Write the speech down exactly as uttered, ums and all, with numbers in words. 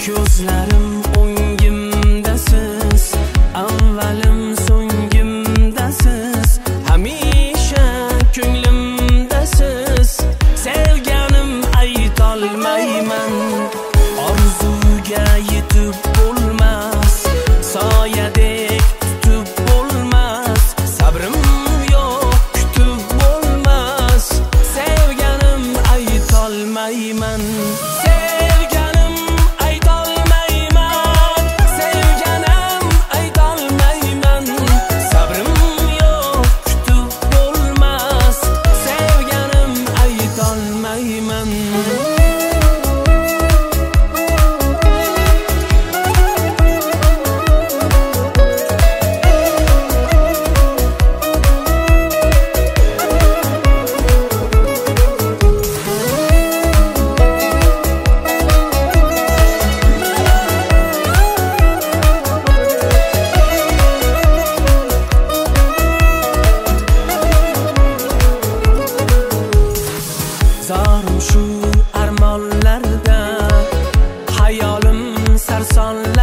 Ko'zlarim o'ngimdasiz, avvalim so'ngimdasiz, hamisha ko'nglimdasiz. Sevganim aytolmayman, orzuga yetib bo'lmas, soyadek tutib bo'lmas, sabrim yo'q kutib bo'lmas. Sevganim aytolmayman, sevganim aytolmayman, sevganim aytolmayman, sabrim yo'q kutib bo'lmas, sevganim aytolmayman. Zorim shu armonlarda, hayolim sarsonlar